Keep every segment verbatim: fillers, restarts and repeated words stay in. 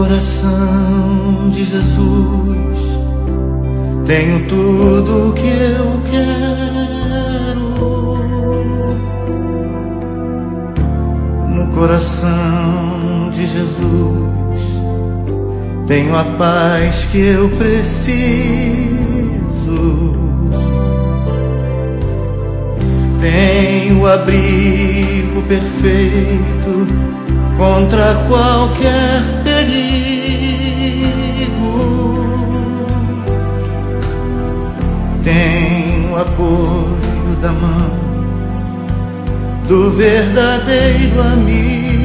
coração de Jesus tenho tudo que eu quero. No coração de Jesus tenho a paz que eu preciso. Tenho o abrigo perfeito contra qualquer perigo. Tenho o apoio da mão do verdadeiro amigo.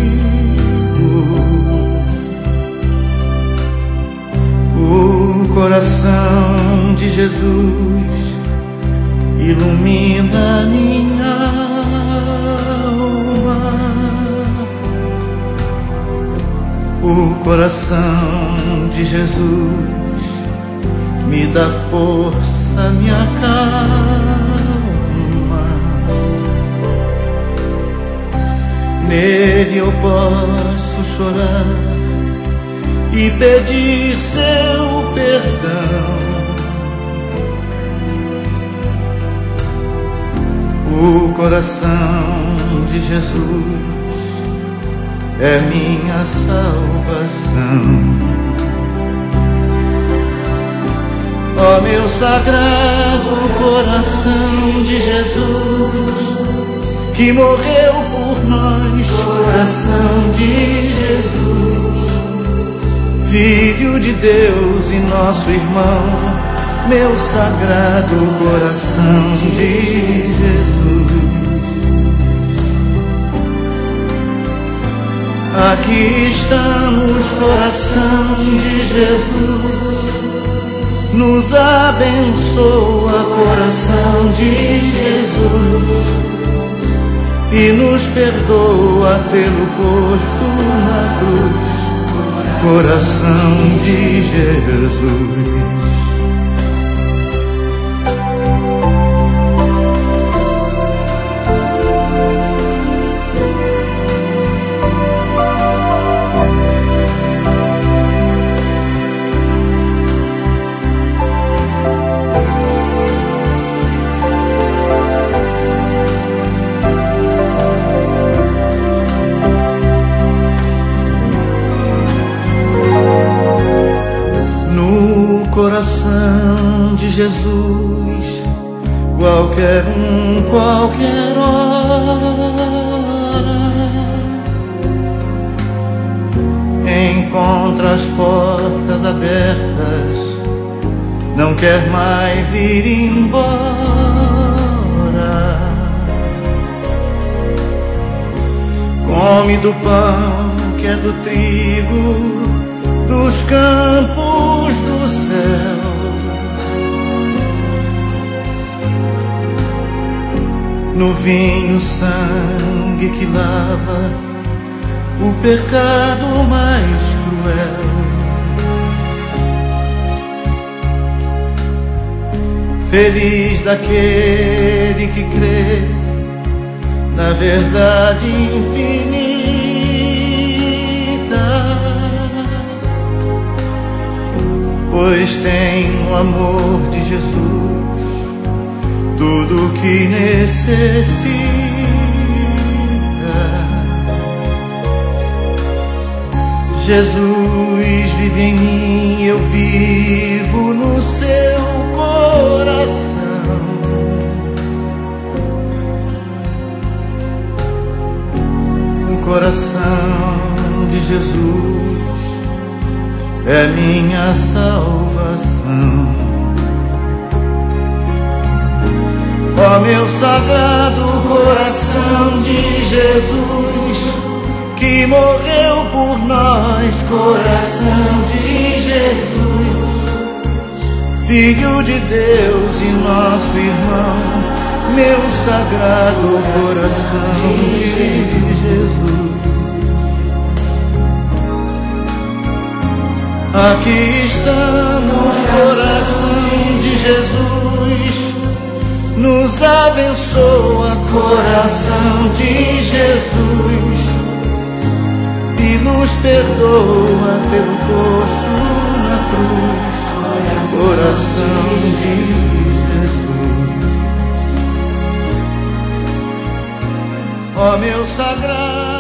O coração de Jesus ilumina minha alma. O coração de Jesus me dá força, me acalma. Nele eu posso chorar e pedir seu perdão. O coração de Jesus é minha salvação. Ó meu sagrado coração de Jesus, que morreu por nós, coração de Jesus, Filho de Deus e nosso irmão, meu sagrado coração de Jesus. Aqui estamos, coração de Jesus, nos abençoa, coração de Jesus, e nos perdoa pelo posto na cruz, coração de Jesus. Coração de Jesus, qualquer um, qualquer hora, encontra as portas abertas, não quer mais ir embora. Come do pão que é do trigo, dos campos do céu. No vinho, sangue que lava o pecado mais cruel. Feliz daquele que crê na verdade infinita, pois tem o amor de Jesus tudo que necessita. Jesus vive em mim, eu vivo no seu coração. O coração de Jesus é minha salvação. Ó meu sagrado coração de Jesus, que morreu por nós, coração de Jesus, Filho de Deus e nosso irmão, meu sagrado coração de Jesus. Aqui estamos, coração de Jesus, nos abençoa, coração de Jesus, e nos perdoa pelo posto na cruz, coração de Jesus. Ó meu sagrado